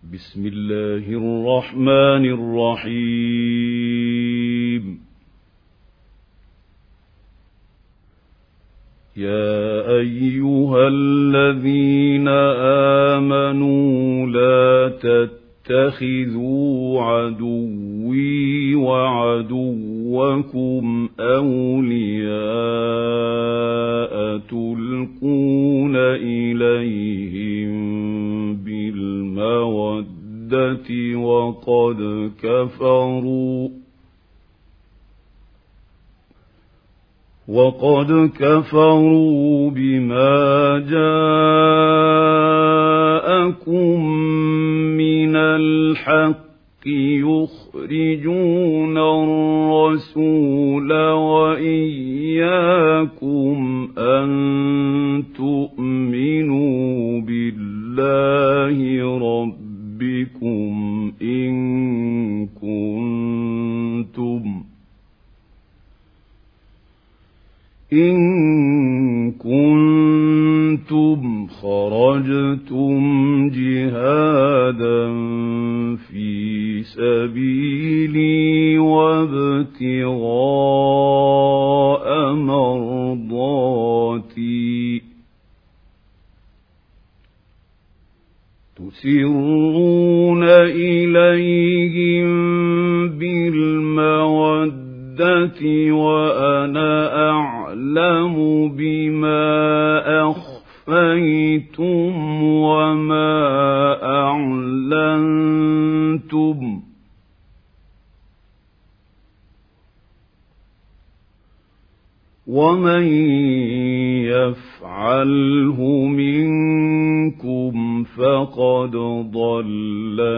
بسم الله الرحمن الرحيم. يا أيها الذين آمنوا لا تتخذوا عدوي وعدوكم أولياء تلقون إليهم بالمودة وقد كفروا بما جاءكم من الحق يخرجون الرسول وإياكم أن تؤمنوا بالله ربكم إن كنتم خرجتم جهادا في سبيلي وابتغاء مرضاتي تسرون إليهم بالمودة وأنا أعلم بما أخفيتم وما أعلنتم ومن يفعله منكم فقد ضل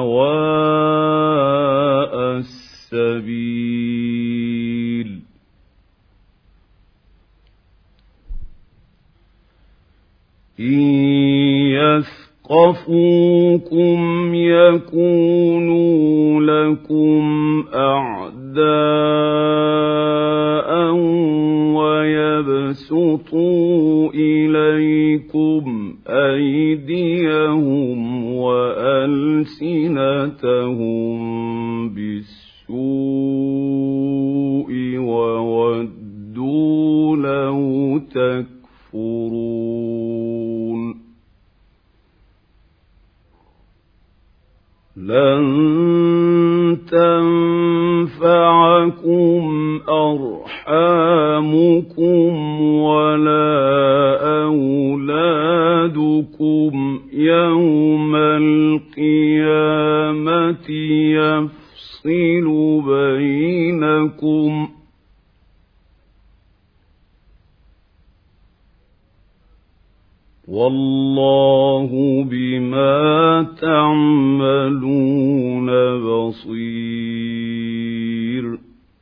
سواء السبيل. إن يثقفوكم يكونوا لكم أعداء ويبسطوا إليكم أيديهم وألسنتهم بالسوء وودوا لو تكفرون. لن تنفعكم أرحامكم ولا أولادكم يوم القيامة يفصل بينكم والله بما تعملون بصير.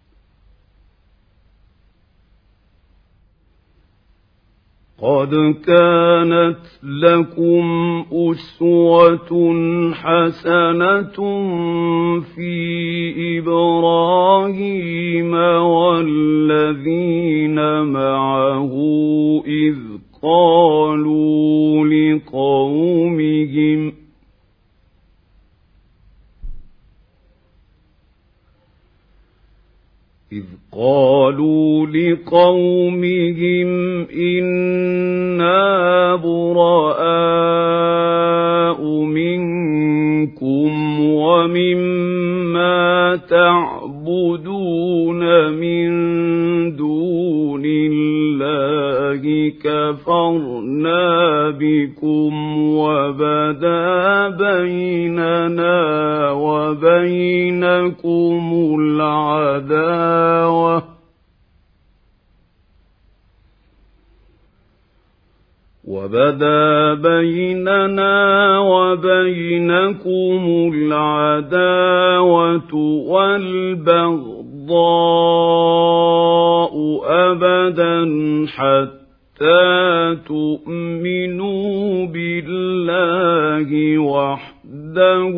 قد كانت لكم أسوة حسنة في إبراهيم والذين معه إذ قالوا لقومهم إنا براء منكم ومما تعبدون من دون الله كفرنا بكم وبدا بيننا وبينكم العداوة والبغضاء أبدا حتى تؤمنوا بالله وحده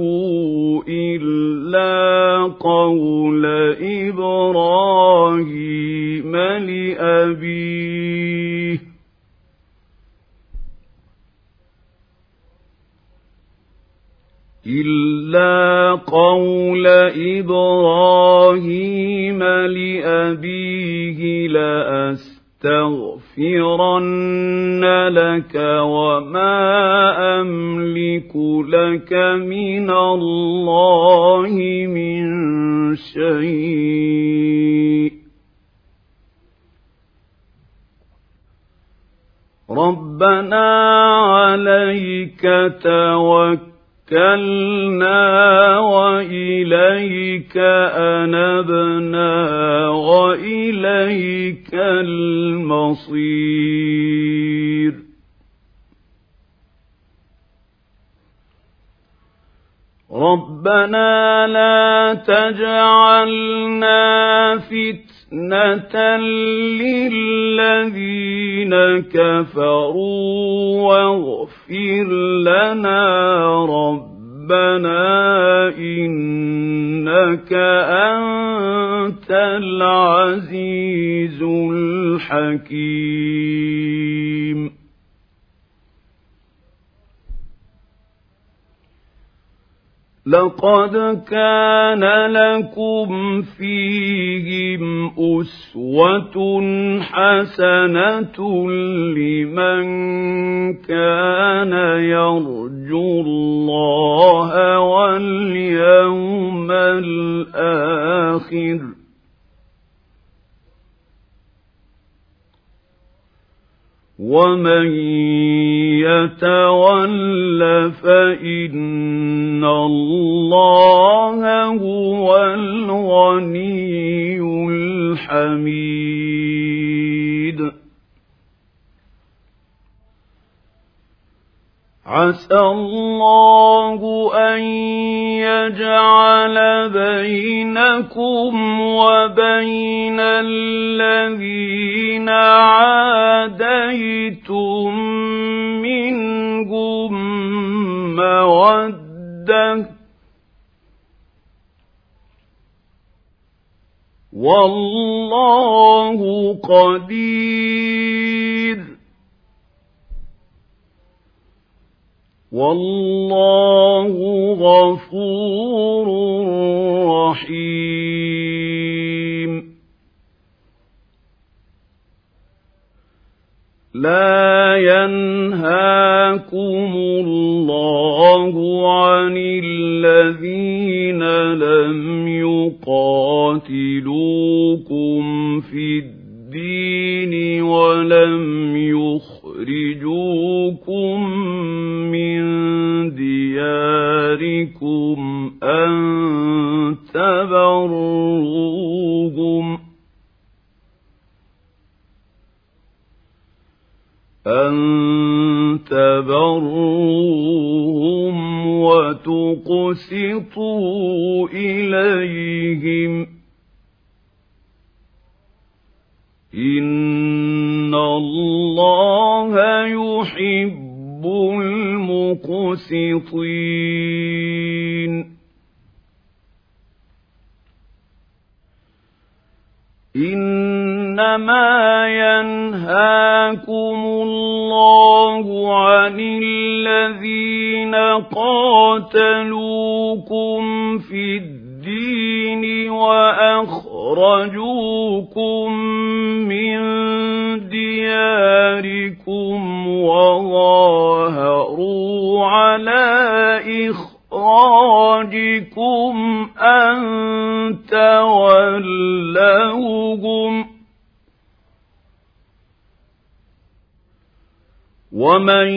إلا قول إبراهيم لأبيه إلا قول إبراهيم لأبيه لأستغفرن لك وما أملك لك من الله من شيء ربنا عليك توكلنا وإليك أنبنا وإليك المصير ربنا لا تجعلنا فتنة للذين كفروا واغفر لنا ربنا إنك أنت العزيز الحكيم لقد كان لكم فيهم أسوة حسنة لمن كان يرجو الله واليوم الآخر ومن يتول فإن الله هو الغني الحميد عسى الله أن يجعل بينكم وبين الذين عاديتم منهم مودة والله قدير والله غفور رحيم لا ينهاكم الله عن الذين لم يقاتلوكم في الدين ولم يخرجوكم من دياركم أن تبروهم وتقسطوا إليهم إن الله يحب المقسطين إنما ينهاكم الله عن الذين قاتلوكم في الدين وأخرجوكم من دياركم وظاهروا على إخراجكم أن تولوهم ومن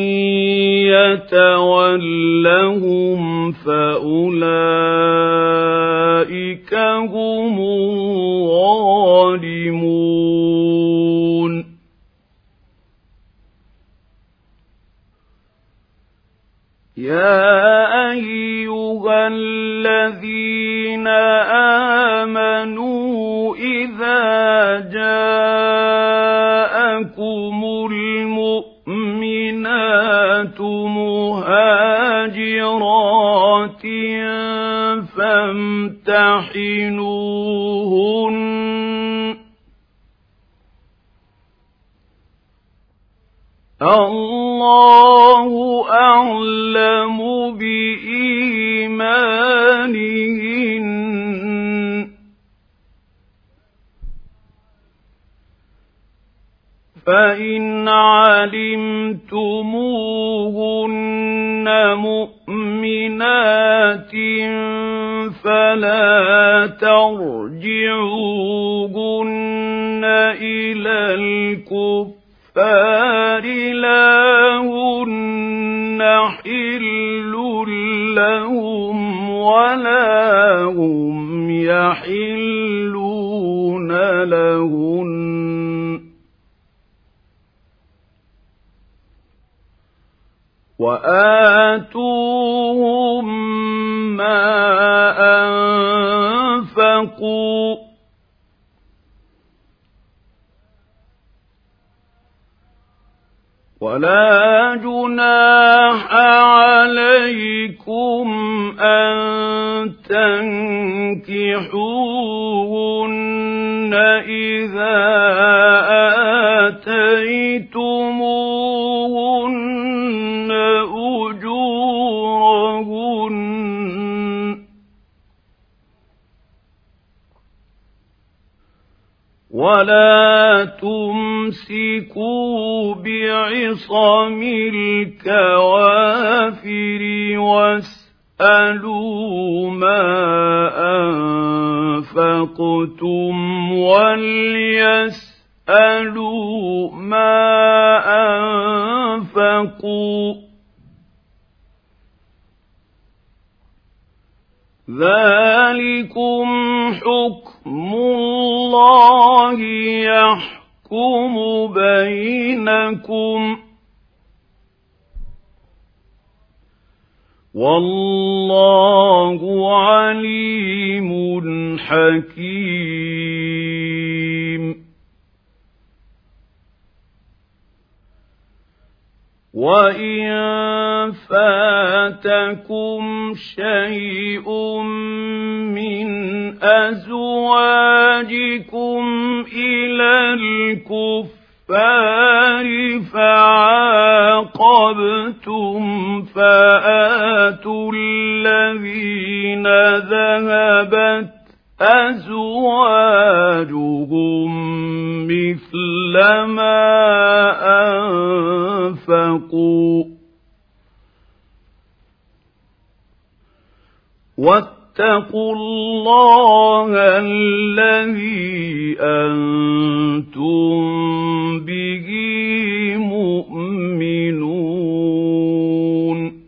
يتولهم فأولئك هم الظالمون يا أيها الذين آمنوا إذا جاءكم المؤمنات مهاجرات فامتحنوهن الله أعلم بإيمانهن آتيتموهن مؤمنات فلا ترجعوهن إلى الكفار لا هن حل لهم ولا هم يحلون لهن وآتوهم ما أنفقوا ولا جناح عليكم أن تنكحوهن إذا آتيتموهن أجورهن ولا تمسكوا بعصم الكوافر واسألوا ما أنفقتم وليسألوا ما أنفقوا ذلكم حكم الله يحكم بينكم والله عليم حكيم وإن فاتكم شيء من أزواجكم إلى الكفار فعاقبتم فآتوا الذين ذهبت أزواجهم مثل ما أنفقوا واتقوا الله الذي أنتم به مؤمنون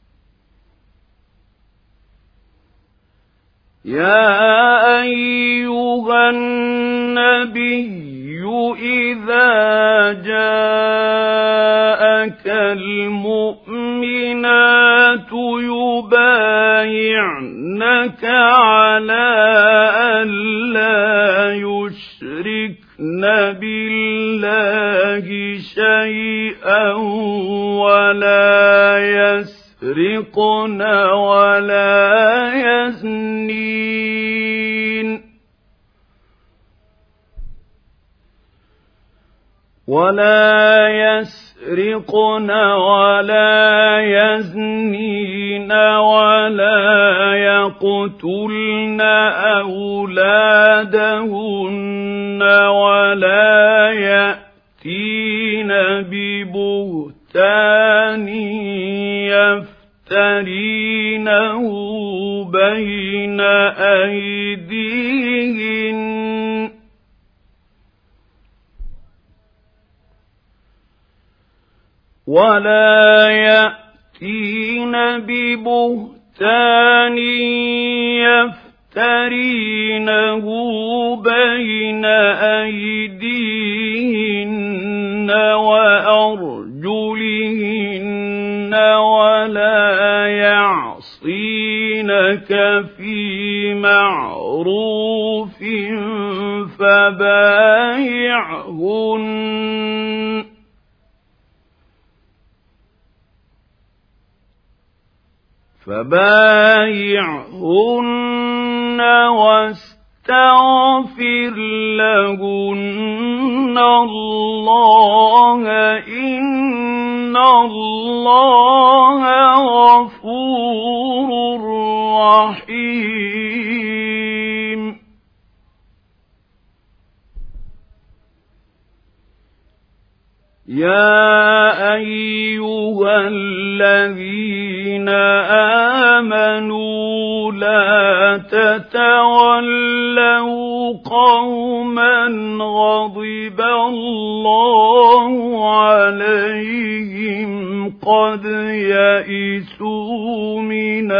يا أيها النبي إذا جاءك المؤمنات يبايعنك على أن لا يشركن بالله شيئا يسرقن ولا يزنين ولا يقتلن أولادهن ولا يأتين ببهتان يفترينه بين أيديهن وأرجلهن ولا يعصينك في معروف فبايعهن واستغفر لهن الله إن الله غفور رحيم يا أيها أيها الذين آمنوا لا تتولوا قوما غضب الله عليهم قد يئسوا من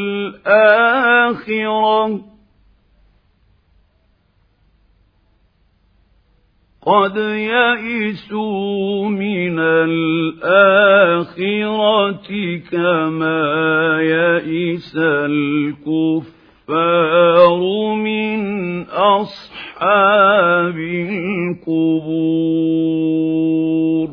الآخرة كما يئس الكفار من أصحاب القبور